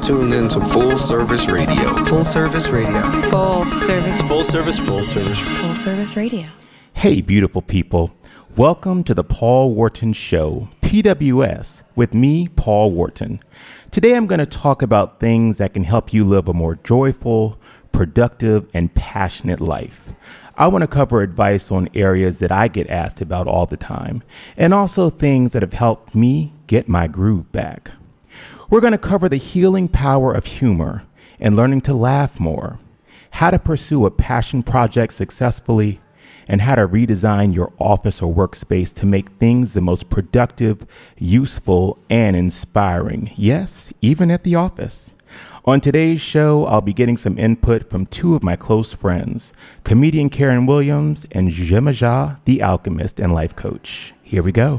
tuned into Full Service Radio. Full Service Radio. Full Service. Full Service. Full Service. Full Service Radio. Hey, beautiful people. Welcome to the Paul Wharton Show, PWS, with me, Paul Wharton. Today I'm going to talk about things that can help you live a more joyful, productive, and passionate life. I want to cover advice on areas that I get asked about all the time, and also things that have helped me get my groove back. We're going to cover the healing power of humor and learning to laugh more, how to pursue a passion project successfully, and how to redesign your office or workspace to make things the most productive, useful, and inspiring. Yes, even at the office. On today's show, I'll be getting some input from two of my close friends, comedian Karen Williams and Jemaja, the alchemist and life coach. Here we go.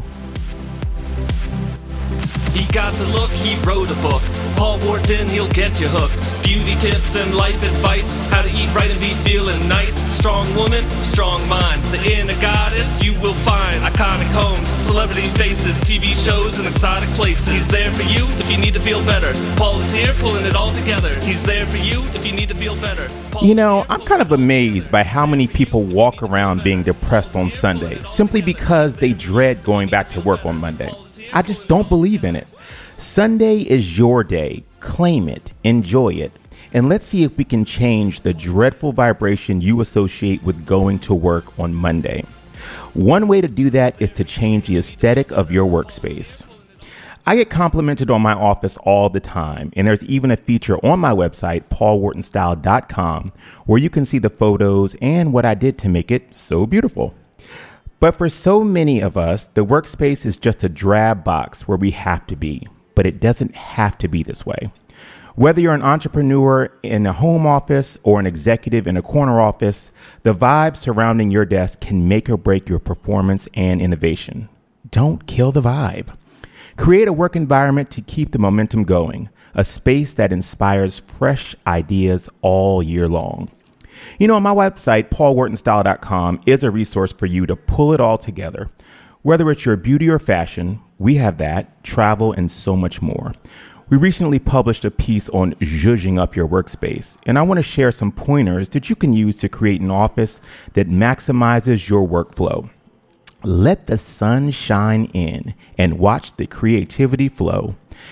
He got the look, he wrote a book. Paul Wharton, he'll get you hooked. Beauty tips and life advice. How to eat right and be feeling nice. Strong woman, strong mind. The inner goddess you will find. Iconic homes, celebrity faces, TV shows and exotic places. He's there for you if you need to feel better. Paul is here pulling it all together. He's there for you if you need to feel better. You know, I'm kind of amazed by how many people walk around being depressed on Sunday simply because they dread going back to work on Monday. I just don't believe in it. Sunday is your day. Claim it, enjoy it, and let's see if we can change the dreadful vibration you associate with going to work on Monday. One way to do that is to change the aesthetic of your workspace. I get complimented on my office all the time, and there's even a feature on my website, paulwhartonstyle.com, where you can see the photos and what I did to make it so beautiful. But for so many of us, the workspace is just a drab box where we have to be, but it doesn't have to be this way. Whether you're an entrepreneur in a home office or an executive in a corner office, the vibe surrounding your desk can make or break your performance and innovation. Don't kill the vibe. Create a work environment to keep the momentum going, a space that inspires fresh ideas all year long. You know, on my website, paulwhartonstyle.com is a resource for you to pull it all together. Whether it's your beauty or fashion, we have that, travel, and so much more. We recently published a piece on zhuzhing up your workspace, and I want to share some pointers that you can use to create an office that maximizes your workflow. Let the sun shine in and watch the creativity flow.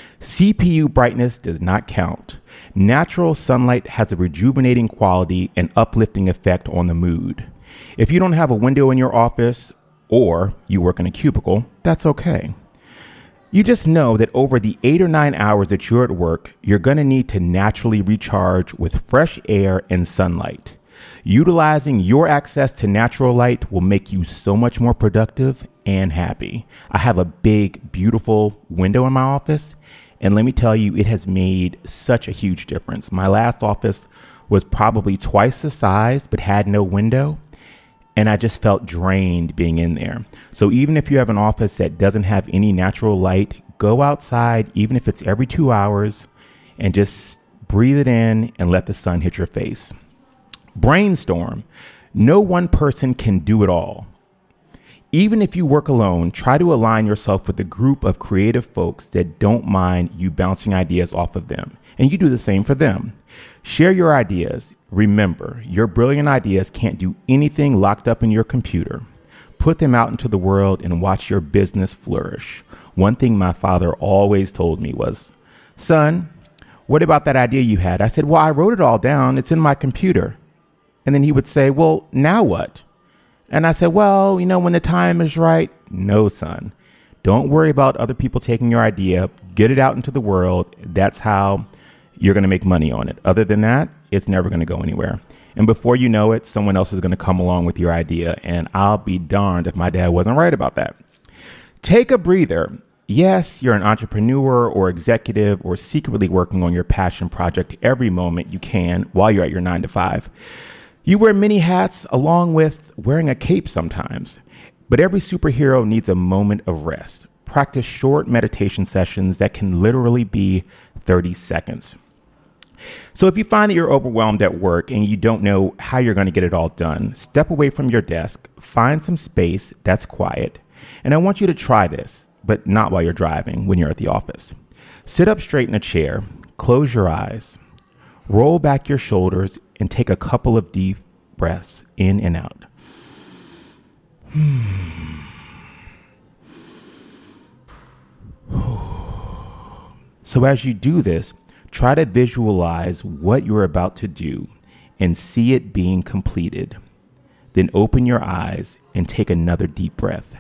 CPU brightness does not count. Natural sunlight has a rejuvenating quality and uplifting effect on the mood. If you don't have a window in your office or you work in a cubicle, that's okay. You just know that over the 8 or 9 hours that you're at work, you're going to need to naturally recharge with fresh air and sunlight. Utilizing your access to natural light will make you so much more productive and happy. I have a big, beautiful window in my office, and let me tell you, it has made such a huge difference. My last office was probably twice the size, but had no window, and I just felt drained being in there. So even if you have an office that doesn't have any natural light, go outside, even if it's every 2 hours, and just breathe it in and let the sun hit your face. Brainstorm. No one person can do it all. Even if you work alone, try to align yourself with a group of creative folks that don't mind you bouncing ideas off of them, and you do the same for them. Share your ideas. Remember, your brilliant ideas can't do anything locked up in your computer. Put them out into the world and watch your business flourish. One thing my father always told me was, "Son, what about that idea you had?" I said, "Well, I wrote it all down. It's in my computer." And then he would say, "Well, now what?" And I said, "Well, you know, when the time is right." No, son. Don't worry about other people taking your idea. Get it out into the world. That's how you're going to make money on it. Other than that, it's never going to go anywhere. And before you know it, someone else is going to come along with your idea. And I'll be darned if my dad wasn't right about that. Take a breather. Yes, you're an entrepreneur or executive or secretly working on your passion project every moment you can while you're at your 9 to 5. You wear many hats along with wearing a cape sometimes, but every superhero needs a moment of rest. Practice short meditation sessions that can literally be 30 seconds. So if you find that you're overwhelmed at work and you don't know how you're going to get it all done, step away from your desk, find some space that's quiet, and I want you to try this, but not while you're driving when you're at the office. Sit up straight in a chair, Close your eyes, roll back your shoulders, and take a couple of deep breaths in and out. So as you do this, try to visualize what you're about to do and see it being completed. Then open your eyes and take another deep breath.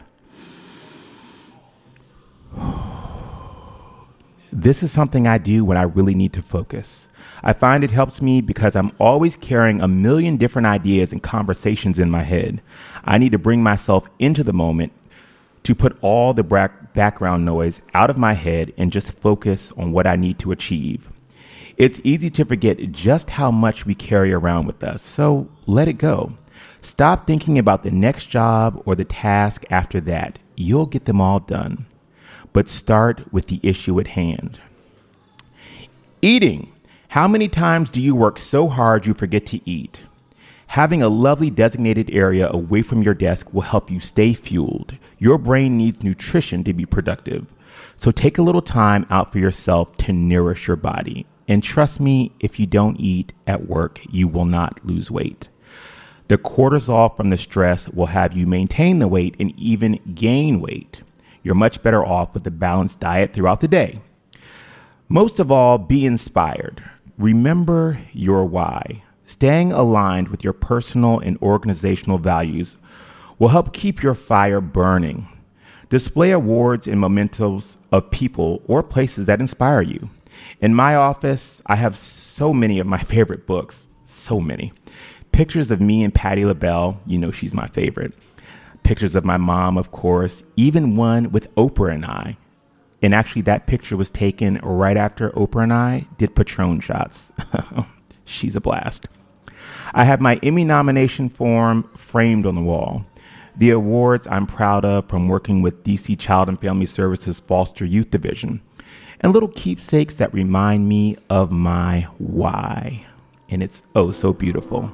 This is something I do when I really need to focus. I find it helps me because I'm always carrying a million different ideas and conversations in my head. I need to bring myself into the moment to put all the background noise out of my head and just focus on what I need to achieve. It's easy to forget just how much we carry around with us, so let it go. Stop thinking about the next job or the task after that. You'll get them all done. But start with the issue at hand. Eating. How many times do you work so hard you forget to eat? Having a lovely designated area away from your desk will help you stay fueled. Your brain needs nutrition to be productive. So take a little time out for yourself to nourish your body. And trust me, if you don't eat at work, you will not lose weight. The cortisol from the stress will have you maintain the weight and even gain weight. You're much better off with a balanced diet throughout the day. Most of all, be inspired. Remember your why. Staying aligned with your personal and organizational values will help keep your fire burning. Display awards and mementos of people or places that inspire you. In my office, I have so many of my favorite books, so many. Pictures of me and Patti LaBelle, you know she's my favorite. Pictures of my mom, of course, even one with Oprah and I. And actually that picture was taken right after Oprah and I did Patron shots. She's a blast. I have my Emmy nomination form framed on the wall. The awards I'm proud of from working with DC Child and Family Services Foster Youth Division. And little keepsakes that remind me of my why. And it's oh so beautiful.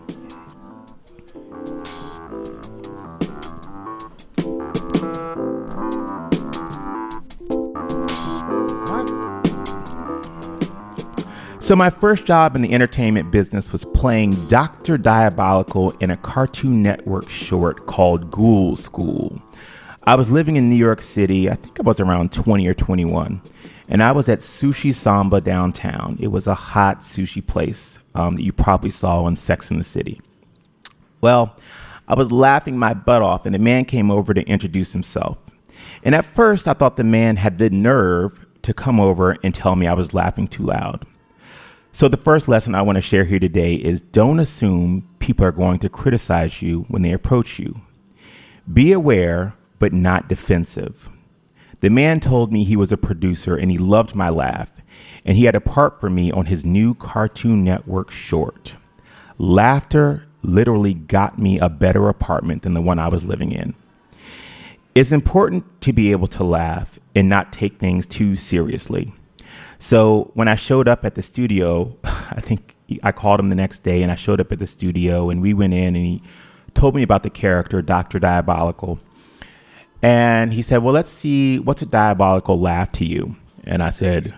So my first job in the entertainment business was playing Dr. Diabolical in a Cartoon Network short called Ghoul School. I was living in New York City. I think I was around 20 or 21. And I was at Sushi Samba downtown. It was a hot sushi place that you probably saw on Sex and the City. Well, I was laughing my butt off and a man came over to introduce himself. And at first I thought the man had the nerve to come over and tell me I was laughing too loud. So the first lesson I want to share here today is don't assume people are going to criticize you when they approach you. Be aware, but not defensive. The man told me he was a producer and he loved my laugh, and he had a part for me on his new Cartoon Network short. Laughter literally got me a better apartment than the one I was living in. It's important to be able to laugh and not take things too seriously. So when I showed up at the studio, I think I called him the next day and I showed up at the studio and we went in and he told me about the character, Dr. Diabolical. And he said, well, let's see, what's a diabolical laugh to you? And I said,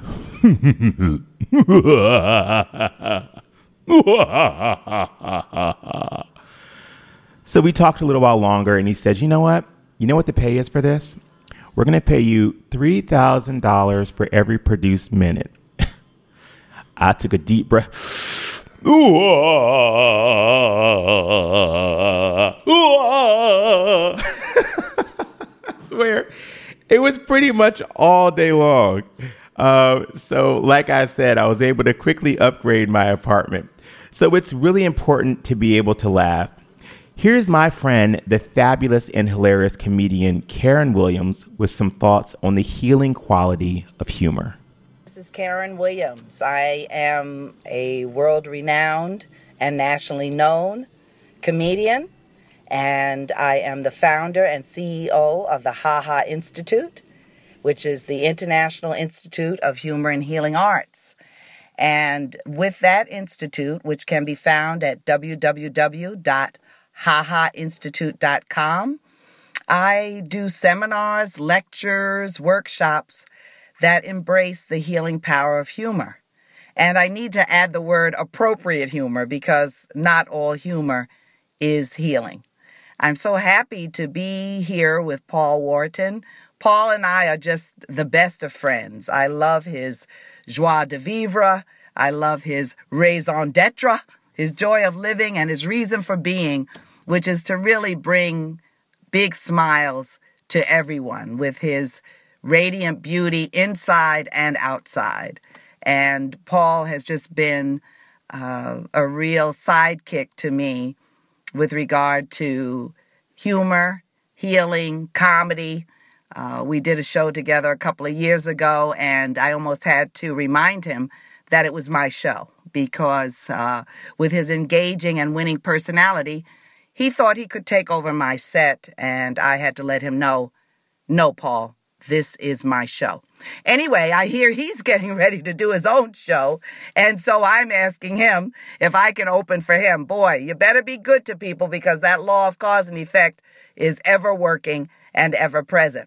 So we talked a little while longer and he said, you know what the pay is for this? We're going to pay you $3,000 for every produced minute. I took a deep breath. I swear, it was pretty much all day long. So like I said, I was able to quickly upgrade my apartment. So it's really important to be able to laugh. Here's my friend, the fabulous and hilarious comedian Karen Williams, with some thoughts on the healing quality of humor. This is Karen Williams. I am a world-renowned and nationally known comedian, and I am the founder and CEO of the HaHa Institute, which is the International Institute of Humor and Healing Arts. And with that institute, which can be found at www.hahainstitute.com, I do seminars, lectures, workshops that embrace the healing power of humor. And I need to add the word appropriate humor because not all humor is healing. I'm so happy to be here with Paul Wharton. Paul and I are just the best of friends. I love his joie de vivre. I love his raison d'etre, his joy of living, and his reason for being, which is to really bring big smiles to everyone with his radiant beauty inside and outside. And Paul has just been a real sidekick to me with regard to humor, healing, comedy. We did a show together a couple of years ago, and I almost had to remind him that it was my show because with his engaging and winning personality, he thought he could take over my set, and I had to let him know, no, Paul, this is my show. Anyway, I hear he's getting ready to do his own show, and so I'm asking him if I can open for him. Boy, you better be good to people because that law of cause and effect is ever working and ever present.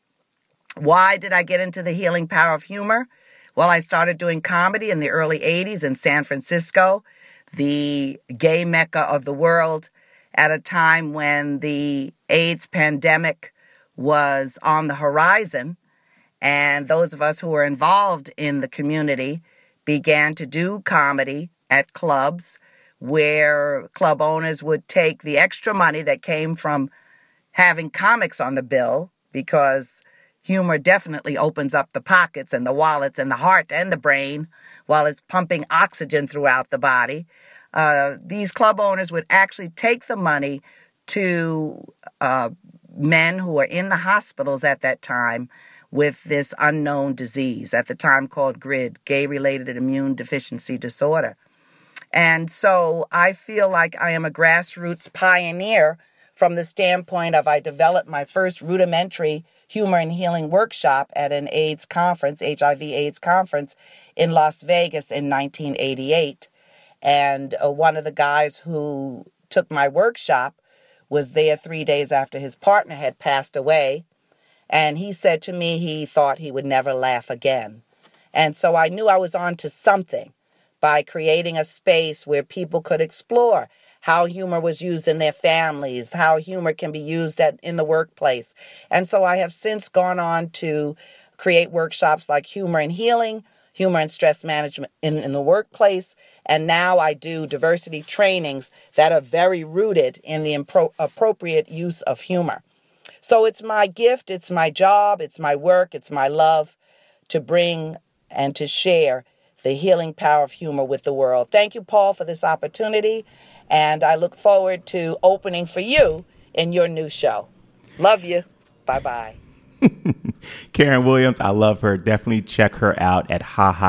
Why did I get into the healing power of humor? Well, I started doing comedy in the early 80s in San Francisco, the gay mecca of the world, at a time when the AIDS pandemic was on the horizon, and those of us who were involved in the community began to do comedy at clubs where club owners would take the extra money that came from having comics on the bill, because humor definitely opens up the pockets and the wallets and the heart and the brain while it's pumping oxygen throughout the body. These club owners would actually take the money to men who were in the hospitals at that time with this unknown disease, at the time called GRID, gay-related immune deficiency disorder. And so I feel like I am a grassroots pioneer from the standpoint of I developed my first rudimentary humor and healing workshop at an AIDS conference, HIV/AIDS conference in Las Vegas in 1988. And one of the guys who took my workshop was there 3 days after his partner had passed away. And he said to me he thought he would never laugh again. And so I knew I was on to something by creating a space where people could explore how humor was used in their families, how humor can be used in the workplace. And so I have since gone on to create workshops like Humor and Healing, Humor and Stress Management in the Workplace, and now I do diversity trainings that are very rooted in the appropriate use of humor. So it's my gift, it's my job, it's my work, it's my love to bring and to share the healing power of humor with the world. Thank you, Paul, for this opportunity, and I look forward to opening for you in your new show. Love you. Bye-bye. Karen Williams, I love her. Definitely check her out at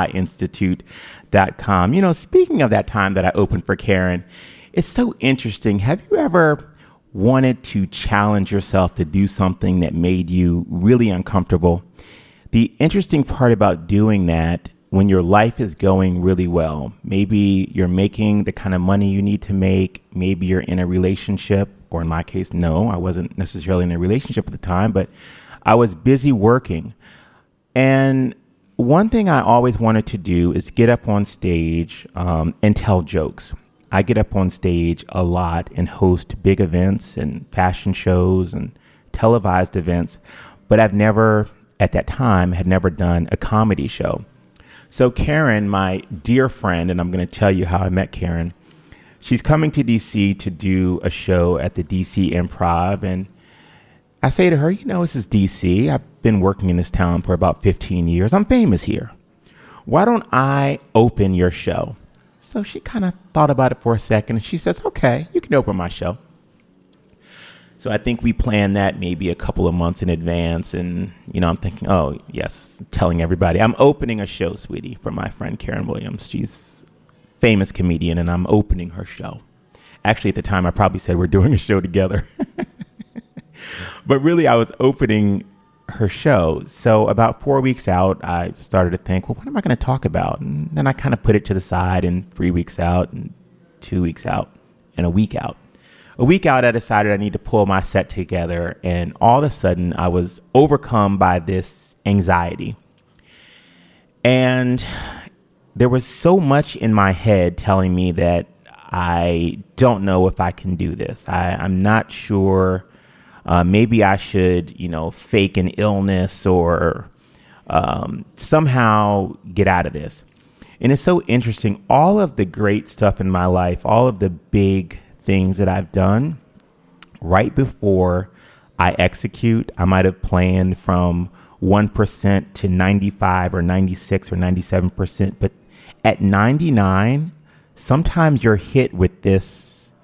hahainstitute.com. You know, speaking of that time that I opened for Karen, it's so interesting. Have you ever wanted to challenge yourself to do something that made you really uncomfortable? The interesting part about doing that when your life is going really well, maybe you're making the kind of money you need to make, maybe you're in a relationship, or in my case, no, I wasn't necessarily in a relationship at the time, but I was busy working. And one thing I always wanted to do is get up on stage and tell jokes. I get up on stage a lot and host big events and fashion shows and televised events, but I've never, at that time, had never done a comedy show. So Karen, my dear friend, and I'm going to tell you how I met Karen, she's coming to DC to do a show at the DC Improv, and I say to her, you know, this is DC. I've been working in this town for about 15 years. I'm famous here. Why don't I open your show? So she kind of thought about it for a second, and she says, okay, you can open my show. So I think we planned that maybe a couple of months in advance. And, you know, I'm thinking, oh, yes, telling everybody I'm opening a show, sweetie, for my friend Karen Williams. She's a famous comedian, and I'm opening her show. Actually, at the time, I probably said we're doing a show together. But really, I was opening her show. So about 4 weeks out, I started to think, well, what am I going to talk about? And then I kind of put it to the side, and 3 weeks out, and 2 weeks out, and a week out. A week out, I decided I need to pull my set together, and all of a sudden, I was overcome by this anxiety. And there was so much in my head telling me that I don't know if I can do this. I'm not sure. Maybe I should, fake an illness or somehow get out of this. And it's so interesting. All of the great stuff in my life, all of the big things that I've done, right before I execute, I might have planned from 1% to 95 or 96 or 97%. But at 99, sometimes you're hit with this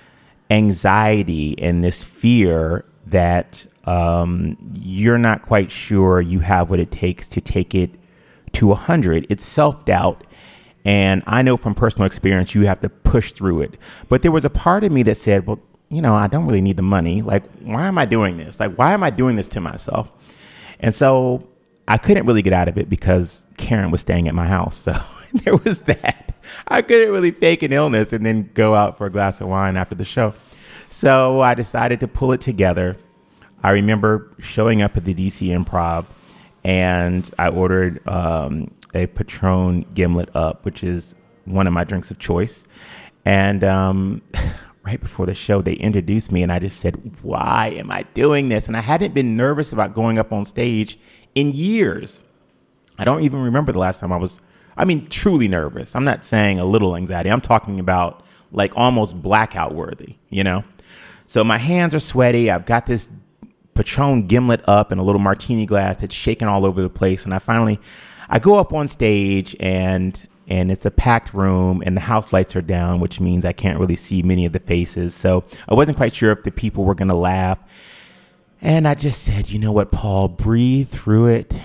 anxiety and this fear that you're not quite sure you have what it takes to take it to 100. It's self-doubt. And I know from personal experience, you have to push through it. But there was a part of me that said, well, I don't really need the money. Like, why am I doing this? Like, why am I doing this to myself? And so I couldn't really get out of it because Karen was staying at my house. So there was that. I couldn't really fake an illness and then go out for a glass of wine after the show. So I decided to pull it together. I remember showing up at the DC Improv, and I ordered a Patron Gimlet Up, which is one of my drinks of choice. And right before the show, they introduced me, and I just said, why am I doing this? And I hadn't been nervous about going up on stage in years. I don't even remember the last time I was, truly nervous. I'm not saying a little anxiety. I'm talking about like almost blackout worthy, So my hands are sweaty. I've got this Patron Gimlet Up in a little martini glass that's shaking all over the place. And I go up on stage, and it's a packed room, and the house lights are down, which means I can't really see many of the faces. So I wasn't quite sure if the people were going to laugh. And I just said, you know what, Paul, breathe through it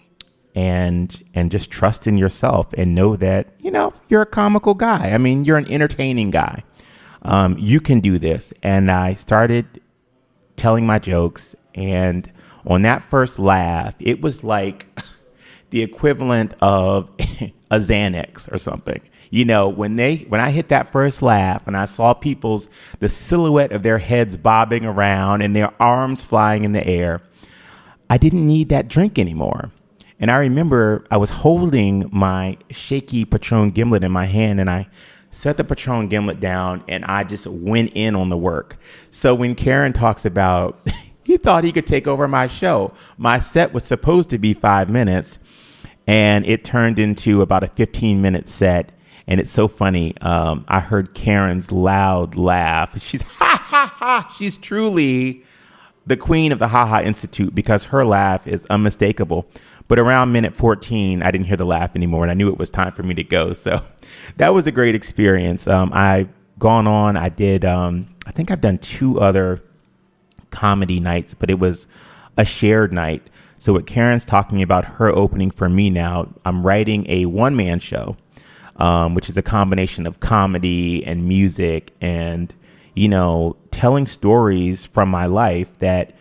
and just trust in yourself and know that, you're a comical guy. You're an entertaining guy. You can do this. And I started telling my jokes. And on that first laugh, it was like the equivalent of a Xanax or something. When I hit that first laugh and I saw the silhouette of their heads bobbing around and their arms flying in the air, I didn't need that drink anymore. And I remember I was holding my shaky Patron Gimlet in my hand, and I set the Patron Gimlet down, and I just went in on the work. So when Karen talks about he thought he could take over my show, my set was supposed to be 5 minutes, and it turned into about a 15-minute set. And it's so funny. I heard Karen's loud laugh. She's ha, ha, ha. She's truly the queen of the Ha Ha Institute because her laugh is unmistakable. But around minute 14, I didn't hear the laugh anymore, and I knew it was time for me to go. So that was a great experience. I've gone on. I did, I think I've done 2 other comedy nights, but it was a shared night. So what Karen's talking about her opening for me now, I'm writing a one-man show, which is a combination of comedy and music and, telling stories from my life that,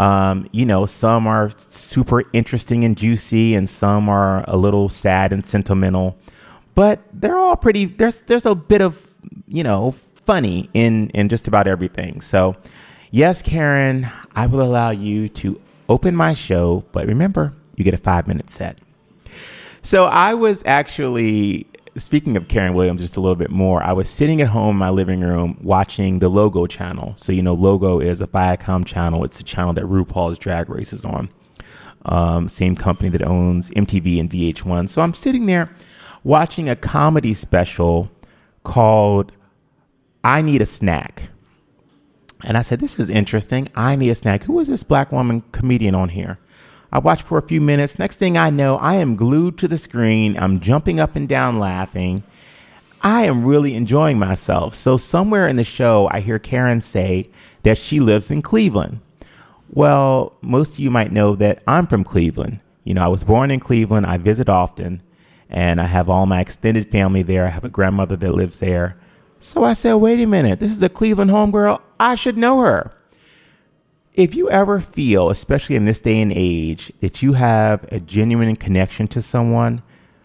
some are super interesting and juicy and some are a little sad and sentimental, but they're all pretty, there's a bit of, funny in just about everything. So yes, Karen, I will allow you to open my show, but remember, you get a 5-minute set. So I was actually, speaking of Karen Williams just a little bit more, I was sitting at home in my living room watching the Logo channel. So, Logo is a Viacom channel. It's a channel that RuPaul's Drag Race is on. Same company that owns MTV and VH1. So I'm sitting there watching a comedy special called I Need a Snack. And I said, this is interesting. I Need a Snack. Who is this black woman comedian on here? I watched for a few minutes. Next thing I know, I am glued to the screen. I'm jumping up and down laughing. I am really enjoying myself. So somewhere in the show, I hear Karen say that she lives in Cleveland. Well, most of you might know that I'm from Cleveland. I was born in Cleveland. I visit often, and I have all my extended family there. I have a grandmother that lives there. So I said, wait a minute, this is a Cleveland homegirl. I should know her. If you ever feel, especially in this day and age, that you have a genuine connection to someone,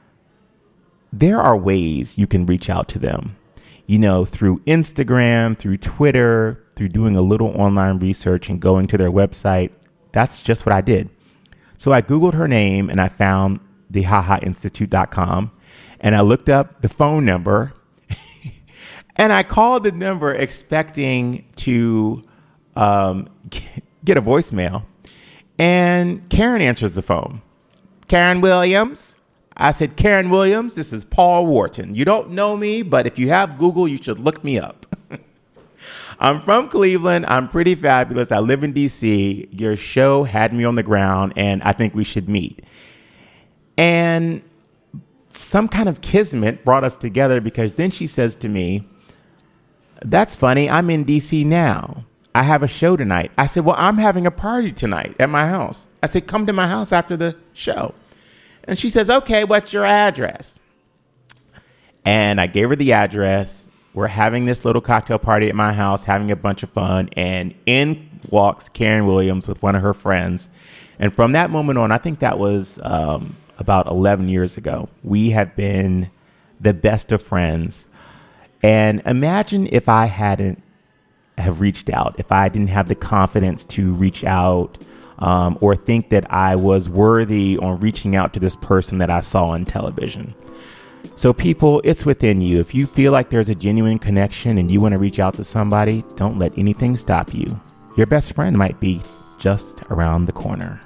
there are ways you can reach out to them, through Instagram, through Twitter, through doing a little online research and going to their website. That's just what I did. So I Googled her name and I found the hahainstitute.com. And I looked up the phone number and I called the number expecting to get a voicemail. And Karen answers the phone. Karen Williams. I said, Karen Williams, this is Paul Wharton. You don't know me, but if you have Google, you should look me up. I'm from Cleveland. I'm pretty fabulous. I live in D.C. Your show had me on the ground, and I think we should meet. And some kind of kismet brought us together because then she says to me, that's funny. I'm in D.C. now. I have a show tonight. I said, well, I'm having a party tonight at my house. I said, come to my house after the show. And she says, okay, what's your address? And I gave her the address. We're having this little cocktail party at my house, having a bunch of fun. And in walks Karen Williams with one of her friends. And from that moment on, I think that was about 11 years ago, we have been the best of friends. And imagine if I hadn't have reached out, if I didn't have the confidence to reach out or think that I was worthy on reaching out to this person that I saw on television. So people, it's within you. If you feel like there's a genuine connection and you want to reach out to somebody, don't let anything stop you. Your best friend might be just around the corner.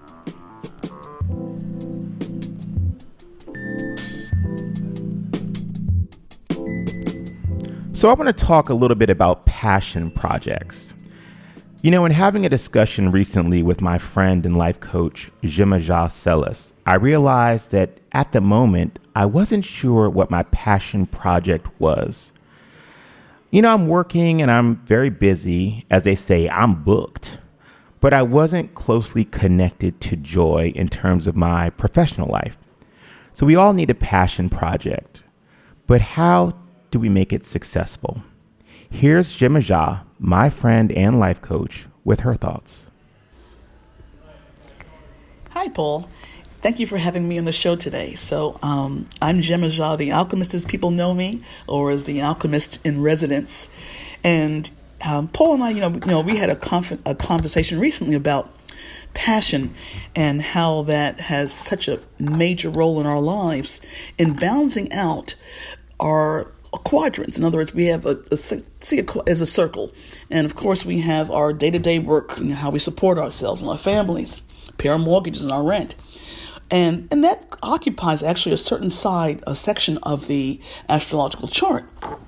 So I want to talk a little bit about passion projects. You know, in having a discussion recently with my friend and life coach, Jemaja Sellis, I realized that at the moment, I wasn't sure what my passion project was. You know, I'm working and I'm very busy. As they say, I'm booked. But I wasn't closely connected to joy in terms of my professional life. So we all need a passion project. But how do we make it successful? Here's Jemaja, my friend and life coach, with her thoughts. Hi, Paul. Thank you for having me on the show today. So I'm Jemaja, the alchemist as people know me, or as the alchemist in residence. And Paul and I, we had a conversation recently about passion and how that has such a major role in our lives in balancing out our quadrants. In other words, we have see it as a circle. And of course, we have our day-to-day work, how we support ourselves and our families, pay our mortgages and our rent. And that occupies actually a section of the astrological chart.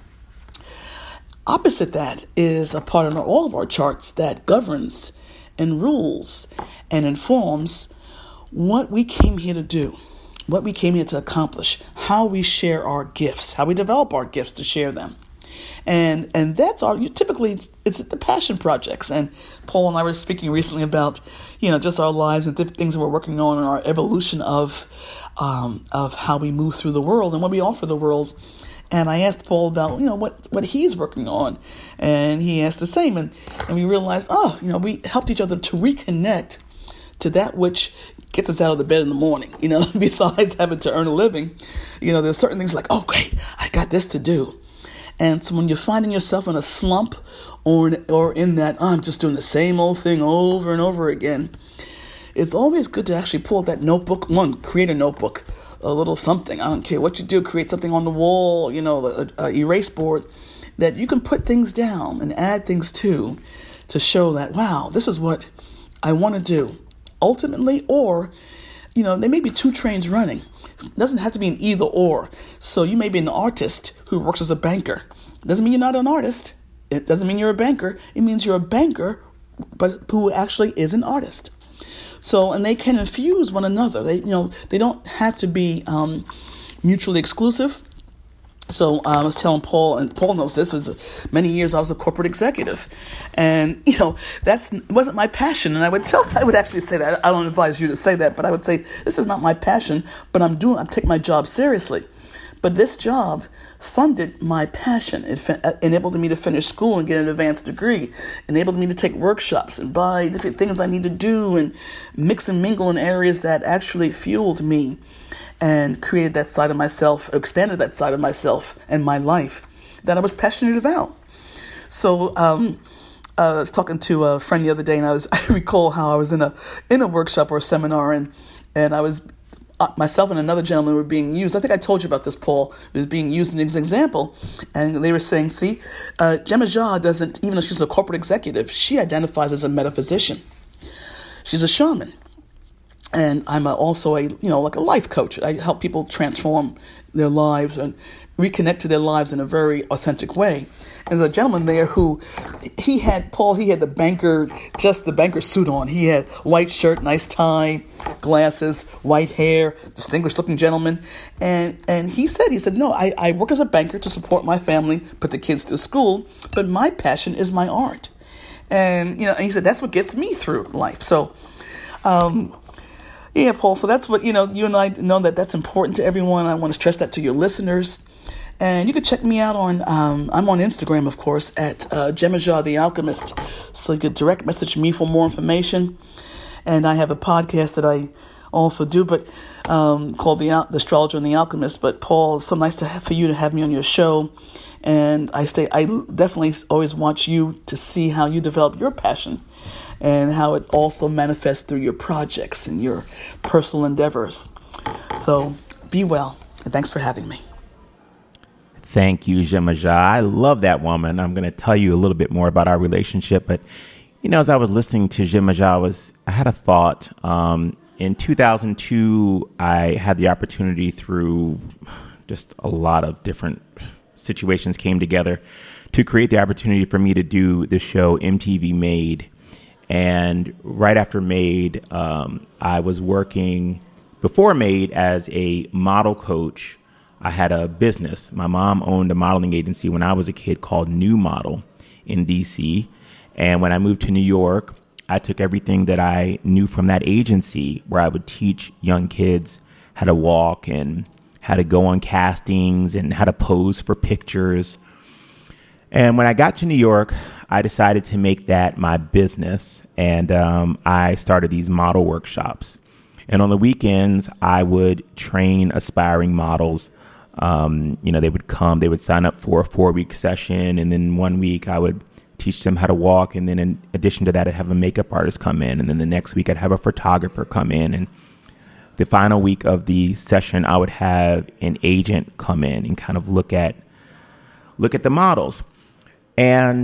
Opposite that is a part of all of our charts that governs and rules and informs what we came here to do, what we came here to accomplish, how we share our gifts, how we develop our gifts to share them. And that's typically it's the passion projects. And Paul and I were speaking recently about, just our lives and things that we're working on in our evolution of how we move through the world and what we offer the world. And I asked Paul about, what he's working on. And he asked the same. And we realized, we helped each other to reconnect to that which gets us out of the bed in the morning, besides having to earn a living. There's certain things like, oh, great, I got this to do. And so when you're finding yourself in a slump or in that, I'm just doing the same old thing over and over again, it's always good to actually pull out that notebook. Create a notebook, a little something. I don't care what you do. Create something on the wall, a erase board that you can put things down and add things to show that, wow, this is what I want to do. Ultimately, or, there may be two trains running. It doesn't have to be an either or. So you may be an artist who works as a banker. It doesn't mean you're not an artist. It doesn't mean you're a banker. It means you're a banker, but who actually is an artist. So, and they can infuse one another. They don't have to be mutually exclusive. So I was telling Paul, and Paul knows this, was many years I was a corporate executive. And, that wasn't my passion. And I would actually say that. I don't advise you to say that, but I would say, this is not my passion, but I'm taking my job seriously. But this job funded my passion. It enabled me to finish school and get an advanced degree, enabled me to take workshops and buy different things I need to do and mix and mingle in areas that actually fueled me and created that side of myself, expanded that side of myself and my life that I was passionate about. So I was talking to a friend the other day, and I recall how I was in a workshop or a seminar, and I was myself and another gentleman were being used. I think I told you about this, Paul. It was being used as an example. And they were saying, see, Gemma Jah doesn't, even though she's a corporate executive, she identifies as a metaphysician. She's a shaman. And I'm also like a life coach. I help people transform their lives and reconnect to their lives in a very authentic way. And there's a gentleman there who, he had the banker suit on. He had white shirt, nice tie, glasses, white hair, distinguished looking gentleman. And he said, no, I work as a banker to support my family, put the kids to school, but my passion is my art. And he said, that's what gets me through life. So, yeah, Paul, so that's what, you and I know that's important to everyone. I want to stress that to your listeners. And you can check me out on, I'm on Instagram, of course, at Gemma Jah the Alchemist. So you could direct message me for more information. And I have a podcast that I also do, but called The Astrologer and the Alchemist. But Paul, it's so nice for you to have me on your show. And I definitely always want you to see how you develop your passion and how it also manifests through your projects and your personal endeavors. So be well, and thanks for having me. Thank you, Gemma Jah. I love that woman. I'm going to tell you a little bit more about our relationship. But, as I was listening to Gemma Jah, I had a thought. In 2002, I had the opportunity through just a lot of different situations came together to create the opportunity for me to do the show MTV Made. And right after Made, I was working before Made as a model coach. I had a business. My mom owned a modeling agency when I was a kid called New Model in DC. And when I moved to New York, I took everything that I knew from that agency, where I would teach young kids how to walk and how to go on castings and how to pose for pictures. And when I got to New York, I decided to make that my business. And I started these model workshops. And on the weekends, I would train aspiring models. They would come, they would sign up for a 4-week session. And then 1 week I would teach them how to walk. And then in addition to that, I'd have a makeup artist come in. And then the next week I'd have a photographer come in. And the final week of the session, I would have an agent come in and kind of look at the models. And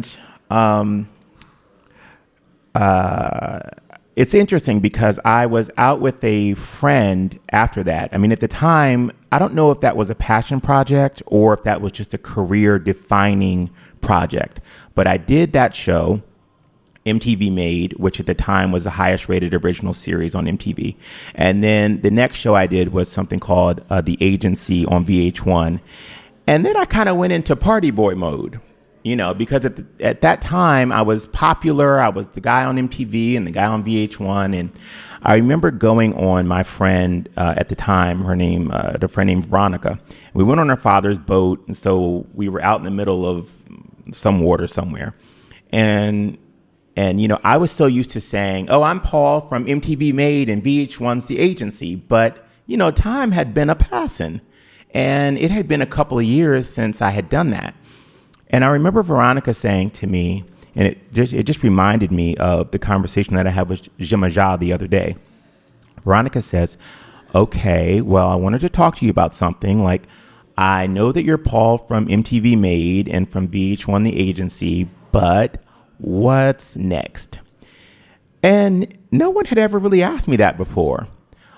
it's interesting because I was out with a friend after that. I mean, at the time, I don't know if that was a passion project or if that was just a career-defining project. But I did that show, MTV Made, which at the time was the highest rated original series on MTV. And then the next show I did was something called The Agency on VH1. And then I kind of went into party boy mode. Because at that time I was popular. I was the guy on MTV and the guy on VH1. And I remember going on my friend at the time, the friend named Veronica. We went on her father's boat. And so we were out in the middle of some water somewhere. And I was so used to saying, oh, I'm Paul from MTV Made and VH1's The Agency. But, time had been a passing. And it had been a couple of years since I had done that. And I remember Veronica saying to me, and it just reminded me of the conversation that I had with Gemma Jah the other day. Veronica says, okay, well, I wanted to talk to you about something. Like, I know that you're Paul from MTV Made and from VH1 The Agency, but what's next? And no one had ever really asked me that before.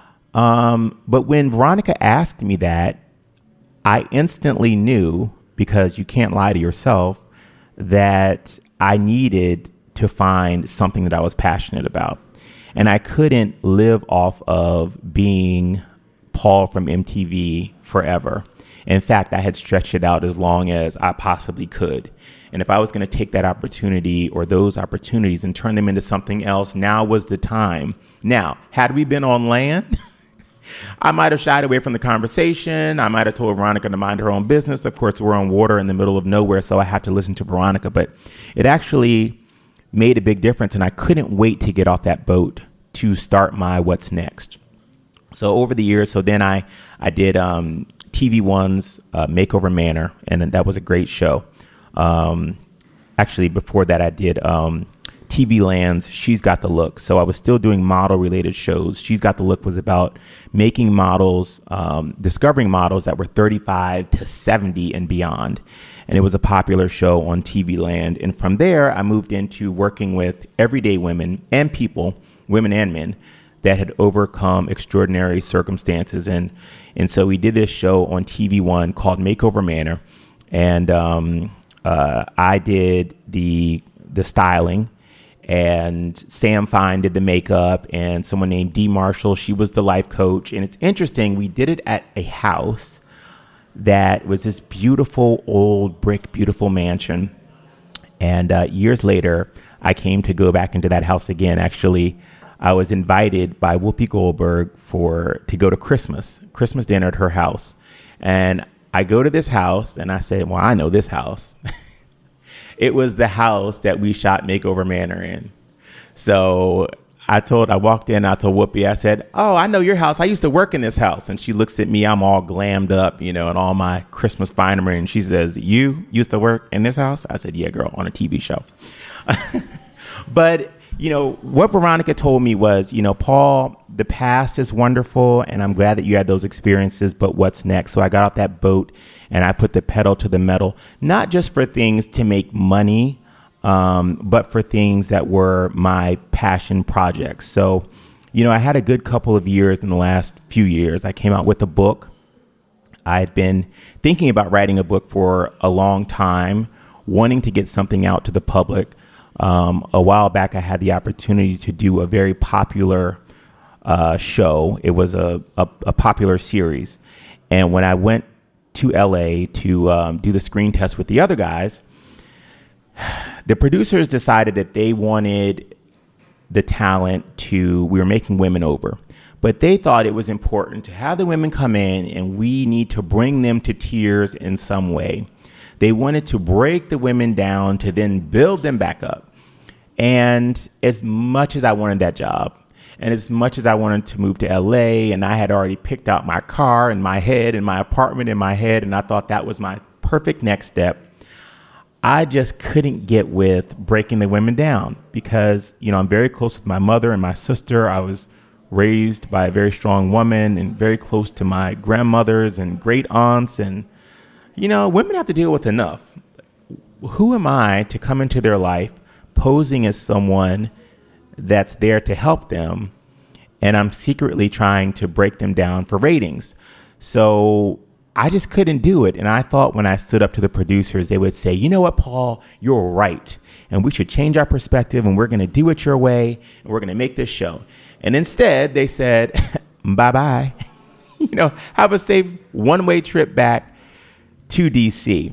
But when Veronica asked me that, I instantly knew, because you can't lie to yourself, that I needed to find something that I was passionate about. And I couldn't live off of being Paul from MTV forever. In fact, I had stretched it out as long as I possibly could. And if I was going to take that opportunity or those opportunities and turn them into something else, now was the time. Now, had we been on land, I might have shied away from the conversation. I might have told Veronica to mind her own business. Of course, we're on water in the middle of nowhere, so I have to listen to Veronica. But it actually made a big difference, and I couldn't wait to get off that boat to start my what's next. So over the years, then I did TV One's Makeover Manor, and that was a great show. Actually, before that, I did TV TV Land's She's Got the Look. So I was still doing model-related shows. She's Got the Look was about making models, discovering models that were 35 to 70 and beyond. And it was a popular show on TV Land. And from there, I moved into working with everyday women and people, women and men, that had overcome extraordinary circumstances. And so we did this show on TV One called Makeover Manor. And I did the styling, and Sam Fine did the makeup, and someone named Dee Marshall, she was the life coach. And it's interesting, we did it at a house that was this beautiful old brick, beautiful mansion. And years later, I came to go back into that house again. Actually, I was invited by Whoopi Goldberg to go to Christmas dinner at her house. And I go to this house and I said, well, I know this house. It was the house that we shot Makeover Manor in. So I walked in, I told Whoopi, I said, oh, I know your house. I used to work in this house. And she looks at me, I'm all glammed up, and all my Christmas finery. And she says, you used to work in this house? I said, yeah, girl, on a TV show. But, what Veronica told me was, Paul, the past is wonderful, and I'm glad that you had those experiences, but what's next? So I got off that boat and I put the pedal to the metal, not just for things to make money, but for things that were my passion projects. So, I had a good couple of years in the last few years. I came out with a book. I had been thinking about writing a book for a long time, wanting to get something out to the public. A while back, I had the opportunity to do a very popular show. It was a popular series. And when I went to LA to do the screen test with the other guys, the producers decided that they wanted the talent we were making women over. But they thought it was important to have the women come in and we need to bring them to tears in some way. They wanted to break the women down to then build them back up. And as much as I wanted that job, and as much as I wanted to move to LA, and I had already picked out my car in my head and my apartment in my head, and I thought that was my perfect next step, I just couldn't get with breaking the women down because, I'm very close with my mother and my sister. I was raised by a very strong woman and very close to my grandmothers and great aunts. And, women have to deal with enough. Who am I to come into their life posing as someone that's there to help them, and I'm secretly trying to break them down for ratings? So I just couldn't do it. And I thought when I stood up to the producers, they would say, you know what, Paul, you're right. And we should change our perspective, and we're going to do it your way, and we're going to make this show. And instead, they said, bye-bye. Have a safe one-way trip back to D.C.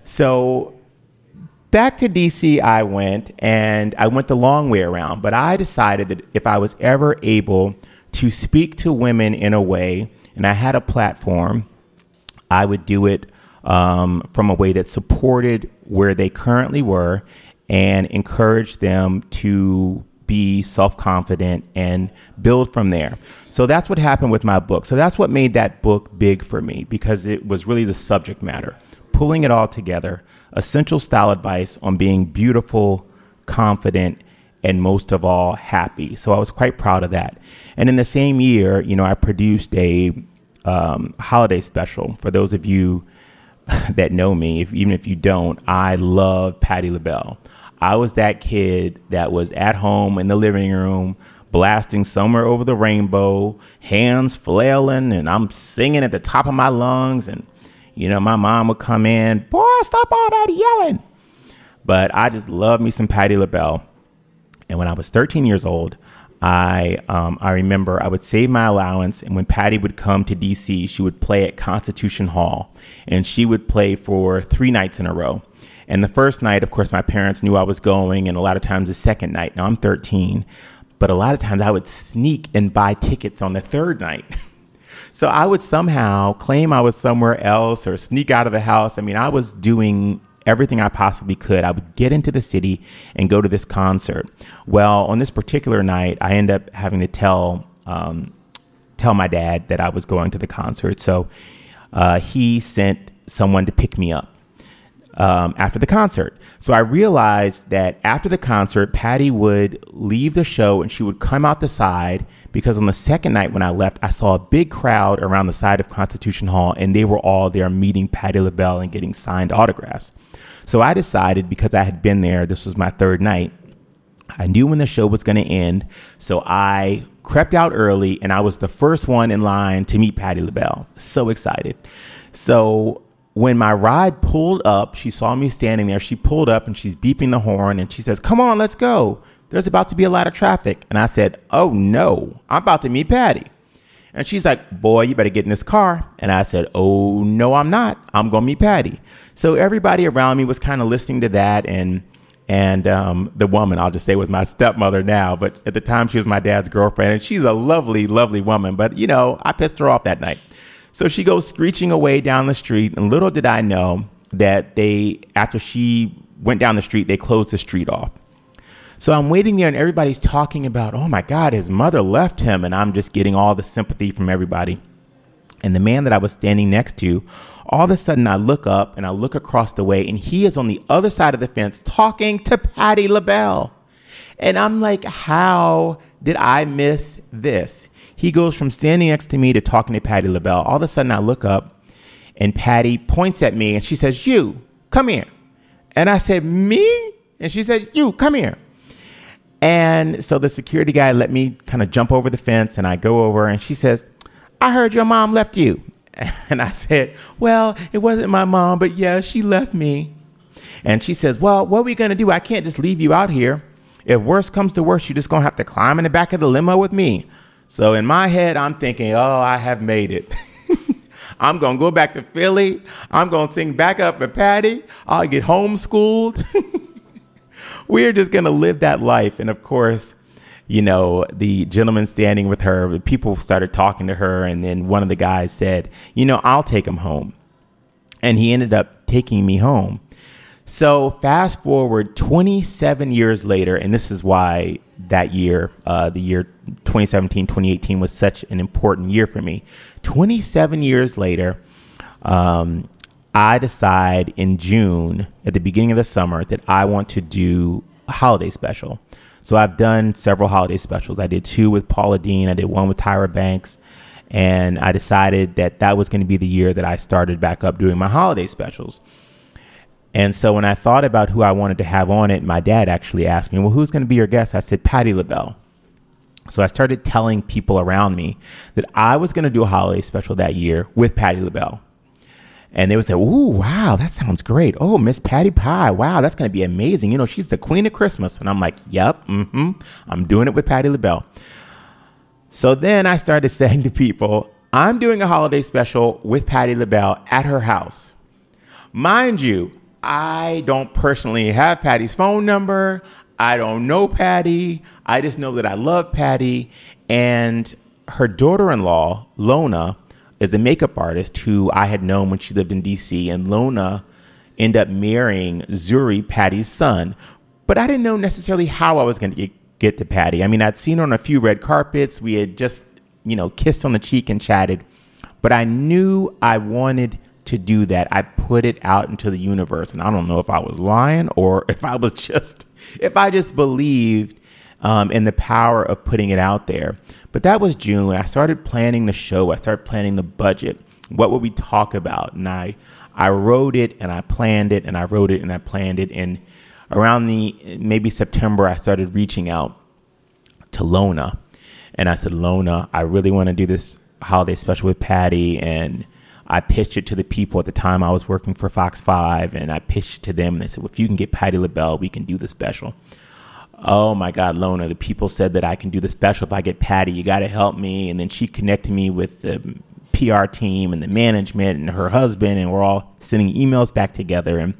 So back to D.C. I went, and I went the long way around. But I decided that if I was ever able to speak to women in a way, and I had a platform, I would do it from a way that supported where they currently were and encouraged them to be self-confident and build from there. So that's what happened with my book. So that's what made that book big for me, because it was really the subject matter, pulling it all together, essential style advice on being beautiful, confident, and most of all, happy. So I was quite proud of that. And in the same year, I produced a holiday special. For those of you that know me, even if you don't, I love Patti LaBelle. I was that kid that was at home in the living room, blasting Somewhere Over the Rainbow, hands flailing, and I'm singing at the top of my lungs. And, my mom would come in, boy, stop all that yelling. But I just love me some Patti LaBelle. And when I was 13 years old, I remember I would save my allowance, and when Patti would come to D.C., she would play at Constitution Hall, and she would play for 3 nights in a row. And the first night, of course, my parents knew I was going, and a lot of times the second night. Now, I'm 13, but a lot of times I would sneak and buy tickets on the third night. So I would somehow claim I was somewhere else or sneak out of the house. I mean, I was doing everything I possibly could. I would get into the city and go to this concert. Well, on this particular night, I ended up having to tell my dad that I was going to the concert. So he sent someone to pick me up. after the concert. So I realized that after the concert, Patty would leave the show and she would come out the side, because on the second night when I left, I saw a big crowd around the side of Constitution Hall, and they were all there meeting Patti LaBelle and getting signed autographs. So I decided, because I had been there, this was my third night, I knew when the show was going to end. So I crept out early, and I was the first one in line to meet Patti LaBelle. So excited. So when my ride pulled up, she saw me standing there. She pulled up and she's beeping the horn and she says, "Come on, let's go. There's about to be a lot of traffic." And I said, "Oh no, I'm about to meet Patty." And she's like, "Boy, you better get in this car." And I said, "Oh no, I'm not. I'm going to meet Patty." So everybody around me was kind of listening to that. And the woman, I'll just say, was my stepmother now, but at the time she was my dad's girlfriend, and she's a lovely, lovely woman. But, you know, I pissed her off that night. So she goes screeching away down the street, and little did I know that after she went down the street, they closed the street off. So I'm waiting there, and everybody's talking about, oh my God, his mother left him, and I'm just getting all the sympathy from everybody. And the man that I was standing next to, all of a sudden I look up and I look across the way, and he is on the other side of the fence talking to Patti LaBelle. And I'm like, how did I miss this? He goes from standing next to me to talking to Patti LaBelle. All of a sudden I look up and Patty points at me and she says, "You, come here." And I said, "Me?" And she said, "You, come here." And so the security guy let me kind of jump over the fence, and I go over, and she says, "I heard your mom left you." And I said, "Well, it wasn't my mom, but yeah, she left me." And she says, "Well, what are we going to do? I can't just leave you out here. If worse comes to worse, you're just going to have to climb in the back of the limo with me." So in my head, I'm thinking, oh, I have made it. I'm going to go back to Philly. I'm going to sing back up with Patty. I'll get homeschooled. We're just going to live that life. And of course, you know, the gentleman standing with her, people started talking to her. And then one of the guys said, "You know, I'll take him home." And he ended up taking me home. So fast forward 27 years later, and this is why that year, the year 2017, 2018 was such an important year for me. 27 years later, I decide in June, at the beginning of the summer, that I want to do a holiday special. So I've done several holiday specials. I did 2 with Paula Deen. I did 1 with Tyra Banks. And I decided that that was going to be the year that I started back up doing my holiday specials. And so when I thought about who I wanted to have on it, my dad actually asked me, "Well, who's going to be your guest?" I said, "Patti LaBelle." So I started telling people around me that I was going to do a holiday special that year with Patti LaBelle. And they would say, "Ooh, wow, that sounds great. Oh, Miss Patty Pie. Wow, that's going to be amazing. You know, she's the queen of Christmas." And I'm like, "Yep, I'm doing it with Patti LaBelle." So then I started saying to people, I'm doing a holiday special with Patti LaBelle at her house. Mind you, I don't personally have Patty's phone number. I don't know Patty. I just know that I love Patty. And her daughter-in-law, Lona, is a makeup artist who I had known when she lived in D.C. And Lona ended up marrying Zuri, Patty's son. But I didn't know necessarily how I was going to get to Patty. I mean, I'd seen her on a few red carpets. We had just, kissed on the cheek and chatted. But I knew I wanted to do that. I put it out into the universe. And I don't know if I was lying or if I just believed in the power of putting it out there. But that was June. I started planning the show. I started planning the budget. What would we talk about? And I wrote it and I planned it and I wrote it and I planned it. And around maybe September, I started reaching out to Lona. And I said, "Lona, I really want to do this holiday special with Patty." And I pitched it to the people at the time. I was working for Fox 5, and I pitched it to them. And they said, "Well, if you can get Patti LaBelle, we can do the special." Oh, my God, Lona, the people said that I can do the special if I get Patty. You got to help me. And then she connected me with the PR team and the management and her husband, and we're all sending emails back together. And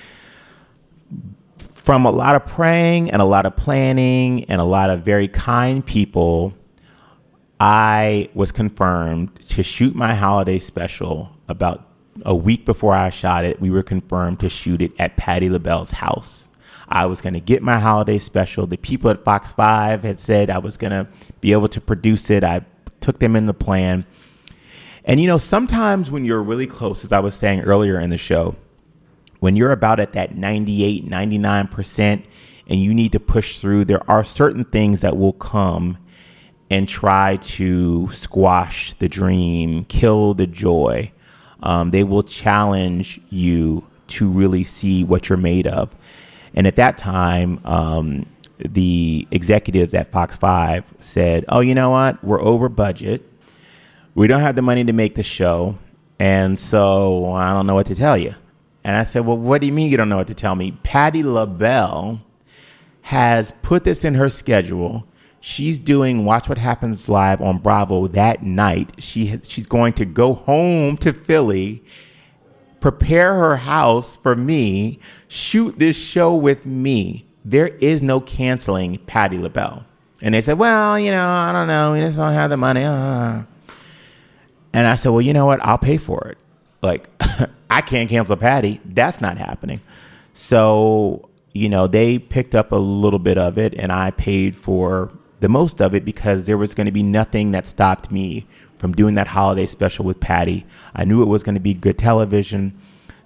from a lot of praying and a lot of planning and a lot of very kind people, I was confirmed to shoot my holiday special. About a week before I shot it, we were confirmed to shoot it at Patti LaBelle's house. I was going to get my holiday special. The people at Fox 5 had said I was going to be able to produce it. I took them in the plan. And, sometimes when you're really close, as I was saying earlier in the show, when you're about at that 98, 99% and you need to push through, there are certain things that will come and try to squash the dream, kill the joy. They will challenge you to really see what you're made of. And at that time, the executives at Fox 5 said, oh, you know what? We're over budget. We don't have the money to make the show. And so I don't know what to tell you. And I said, well, what do you mean you don't know what to tell me? Patti LaBelle has put this in her schedule. She's doing Watch What Happens Live on Bravo that night. She's going to go home to Philly, prepare her house for me, shoot this show with me. There is no canceling Patti LaBelle. And they said, well, I don't know. We just don't have the money. And I said, well, you know what? I'll pay for it. Like, I can't cancel Patti. That's not happening. So, they picked up a little bit of it and I paid for the most of it because there was going to be nothing that stopped me from doing that holiday special with Patti. I knew it was going to be good television.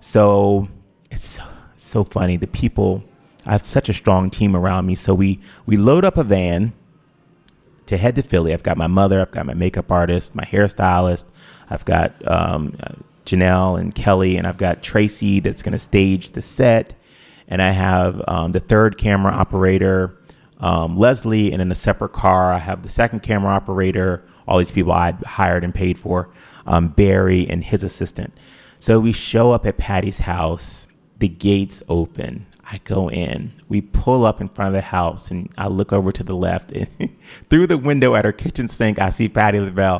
So it's so funny. The people, I have such a strong team around me. So we load up a van to head to Philly. I've got my mother, I've got my makeup artist, my hairstylist, I've got Janelle and Kelly, and I've got Tracy that's going to stage the set. And I have the third camera operator, Leslie, and in a separate car, I have the second camera operator, all these people I hired and paid for, Barry and his assistant. So we show up at Patti's house, the gates open. I go in, we pull up in front of the house, and I look over to the left, and through the window at her kitchen sink, I see Patti LaBelle.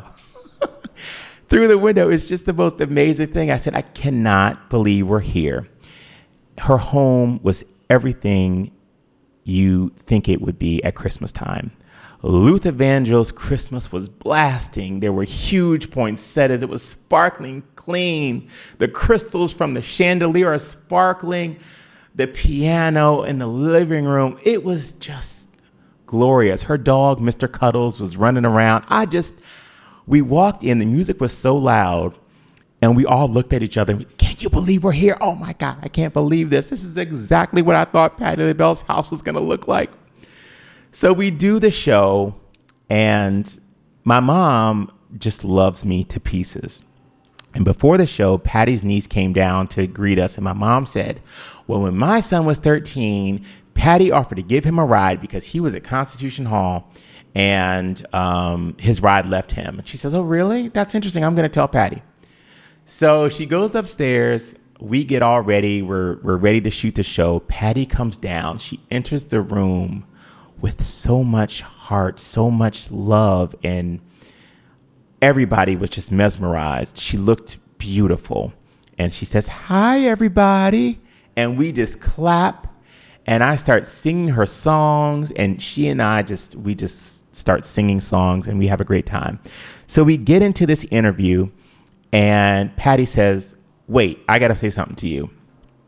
Through the window, it's just the most amazing thing. I said, I cannot believe we're here. Her home was everything you think it would be at Christmas time. Luther Vandross' Christmas was blasting. There were huge poinsettias. It was sparkling clean. The crystals from the chandelier are sparkling. The piano in the living room. It was just glorious. Her dog, Mr. Cuddles, was running around. We walked in. The music was so loud. And we all looked at each other. Can you believe we're here? Oh, my God, I can't believe this. This is exactly what I thought Patti LaBelle's house was going to look like. So we do the show, and my mom just loves me to pieces. And before the show, Patti's niece came down to greet us, and my mom said, well, when my son was 13, Patti offered to give him a ride because he was at Constitution Hall, and his ride left him. And she says, oh, really? That's interesting. I'm going to tell Patti. So she goes upstairs. We get all ready. We're ready to shoot the show. Patti comes down. She enters the room with so much heart, so much love, and everybody was just mesmerized. She looked beautiful. And she says, hi, everybody. And we just clap. And I start singing her songs. And she and I just start singing songs, and we have a great time. So we get into this interview. And Patti says, wait, I got to say something to you.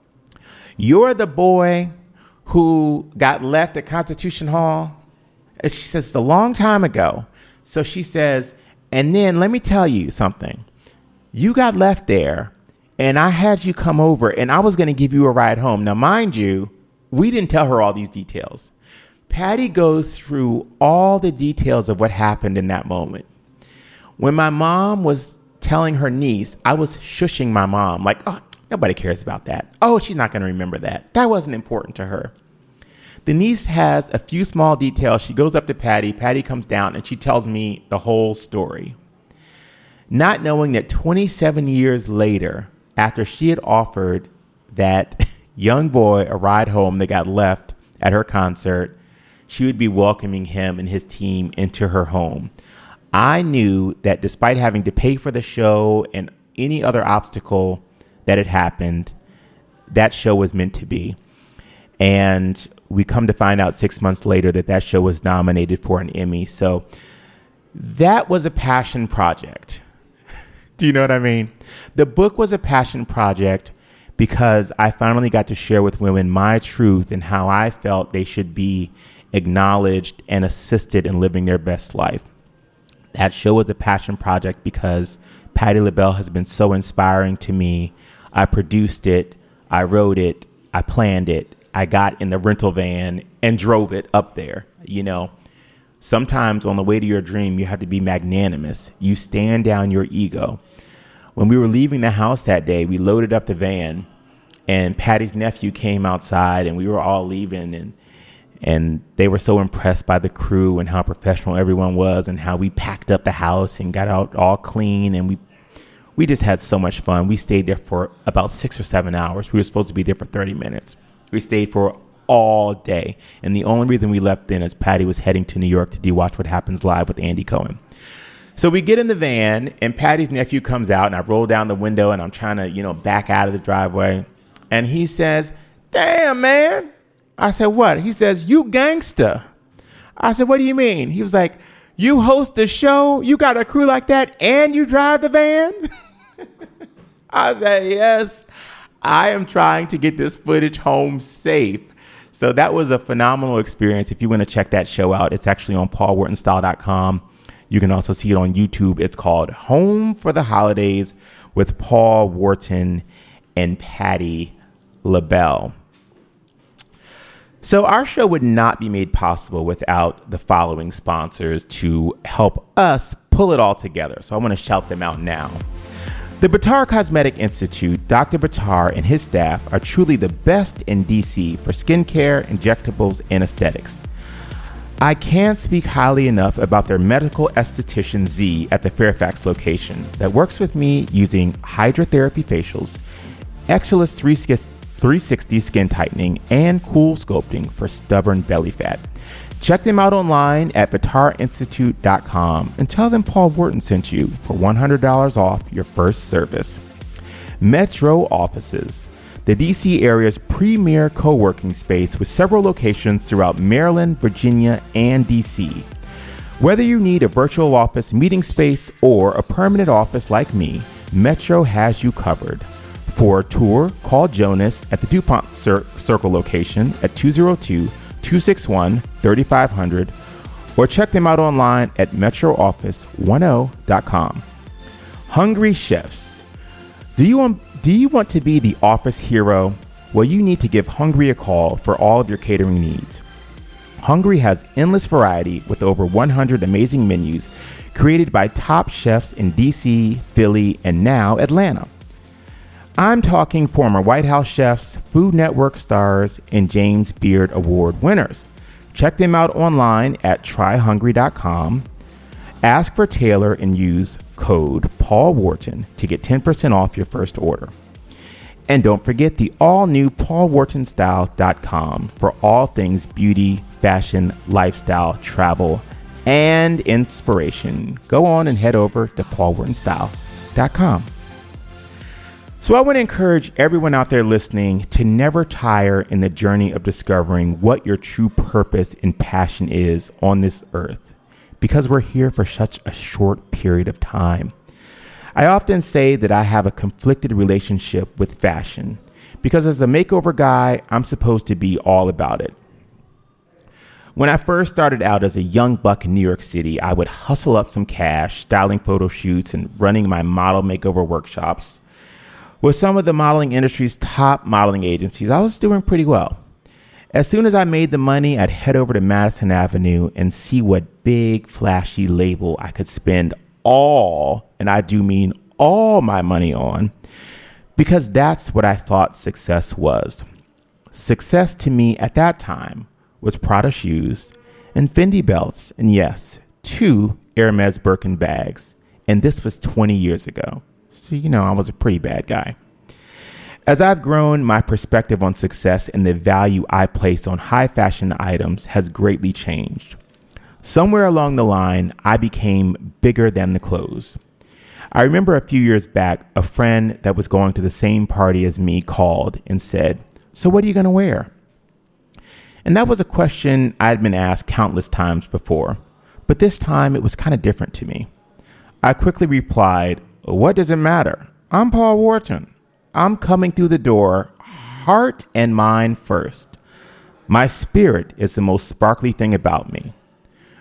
You're the boy who got left at Constitution Hall. And she says, a long time ago. So she says, and then let me tell you something. You got left there, and I had you come over, and I was going to give you a ride home. Now, mind you, we didn't tell her all these details. Patti goes through all the details of what happened in that moment. When my mom was telling her niece, I was shushing my mom like, oh, nobody cares about that. Oh, she's not going to remember that. That wasn't important to her. The niece has a few small details. She goes up to Patti. Patti comes down and she tells me the whole story. Not knowing that 27 years later, after she had offered that young boy a ride home that got left at her concert, she would be welcoming him and his team into her home. I knew that despite having to pay for the show and any other obstacle that had happened, that show was meant to be. And we come to find out 6 months later that show was nominated for an Emmy. So that was a passion project. Do you know what I mean? The book was a passion project because I finally got to share with women my truth and how I felt they should be acknowledged and assisted in living their best life. That show was a passion project because Patti LaBelle has been so inspiring to me. I produced it. I wrote it. I planned it. I got in the rental van and drove it up there. You know, sometimes on the way to your dream, you have to be magnanimous. You stand down your ego. When we were leaving the house that day, we loaded up the van, and Patty's nephew came outside, and we were all leaving, and they were so impressed by the crew and how professional everyone was and how we packed up the house and got out all clean, and we just had so much fun. We stayed there for about 6 or 7 hours. We were supposed to be there for 30 minutes. We stayed for all day. And the only reason we left then is Patty was heading to New York to do Watch What Happens Live with Andy Cohen. So we get in the van, and Patty's nephew comes out, and I roll down the window, and I'm trying to, back out of the driveway. And he says, "Damn, man." I said, "What?" He says, "You gangster." I said, "What do you mean?" He was like, "You host the show? You got a crew like that, and you drive the van?" I said, "Yes, I am trying to get this footage home safe." So that was a phenomenal experience. If you want to check that show out, it's actually on paulwhartonstyle.com. You can also see it on YouTube. It's called Home for the Holidays with Paul Wharton and Patti LaBelle. So our show would not be made possible without the following sponsors to help us pull it all together. So I want to shout them out now. The Batar Cosmetic Institute, Dr. Batar and his staff are truly the best in DC for skincare, injectables, and aesthetics. I can't speak highly enough about their medical esthetician Z at the Fairfax location that works with me using hydrotherapy facials, Excelus 360 skin tightening, and cool sculpting for stubborn belly fat. Check them out online at batarinstitute.com and tell them Paul Wharton sent you for $100 off your first service. Metro Offices, the DC area's premier co-working space with several locations throughout Maryland, Virginia, and DC. Whether you need a virtual office meeting space or a permanent office like me, Metro has you covered. For a tour, call Jonas at the DuPont Circle location at 202-261-3500 or check them out online at metrooffice10.com. Hungry Chefs. Do you want to be the office hero? Well, you need to give Hungry a call for all of your catering needs. Hungry has endless variety with over 100 amazing menus created by top chefs in DC, Philly, and now Atlanta. I'm talking former White House chefs, Food Network stars, and James Beard Award winners. Check them out online at tryhungry.com. Ask for Taylor and use code Paul Wharton to get 10% off your first order. And don't forget the all-new paulwhartonstyle.com for all things beauty, fashion, lifestyle, travel, and inspiration. Go on and head over to paulwhartonstyle.com. So I want to encourage everyone out there listening to never tire in the journey of discovering what your true purpose and passion is on this earth, because we're here for such a short period of time. I often say that I have a conflicted relationship with fashion, because as a makeover guy, I'm supposed to be all about it. When I first started out as a young buck in New York City, I would hustle up some cash, styling photo shoots and running my model makeover workshops. With some of the modeling industry's top modeling agencies, I was doing pretty well. As soon as I made the money, I'd head over to Madison Avenue and see what big, flashy label I could spend all, and I do mean all, my money on, because that's what I thought success was. Success to me at that time was Prada shoes and Fendi belts, and yes, 2 Hermes Birkin bags. And this was 20 years ago. So, I was a pretty bad guy. As I've grown, my perspective on success and the value I place on high fashion items has greatly changed. Somewhere along the line, I became bigger than the clothes. I remember a few years back, a friend that was going to the same party as me called and said, "So what are you going to wear?" And that was a question I'd been asked countless times before, but this time it was kind of different to me. I quickly replied, "What does it matter? I'm Paul Wharton. I'm coming through the door, heart and mind first. My spirit is the most sparkly thing about me.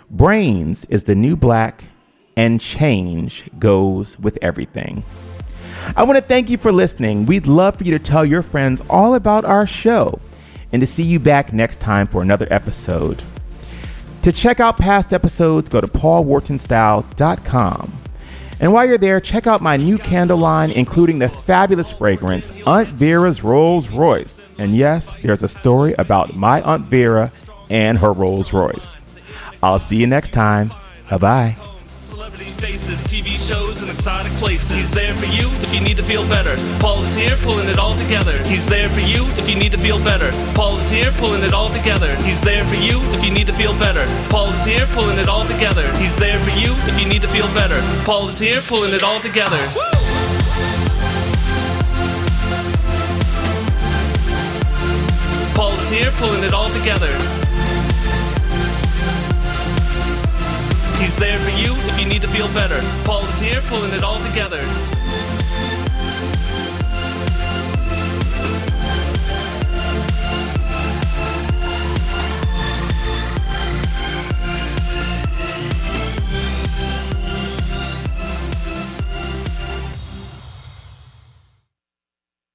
Brains is the new black, and change goes with everything." I want to thank you for listening. We'd love for you to tell your friends all about our show and to see you back next time for another episode. To check out past episodes, go to paulwhartonstyle.com. And while you're there, check out my new candle line, including the fabulous fragrance, Aunt Vera's Rolls Royce. And yes, there's a story about my Aunt Vera and her Rolls Royce. I'll see you next time. Bye-bye. Celebrity faces, TV shows, and exotic places. He's there for you if you need to feel better. Paul is here pulling it all together. He's there for you if you need to feel better. Paul is here pulling it all together. He's there for you if you need to feel better. Paul is here pulling it all together. He's there for you if you need to feel better. Paul is here pulling it all together. Paul is here pulling it all together. He's there for you if you need to feel better. Paul is here pulling it all together.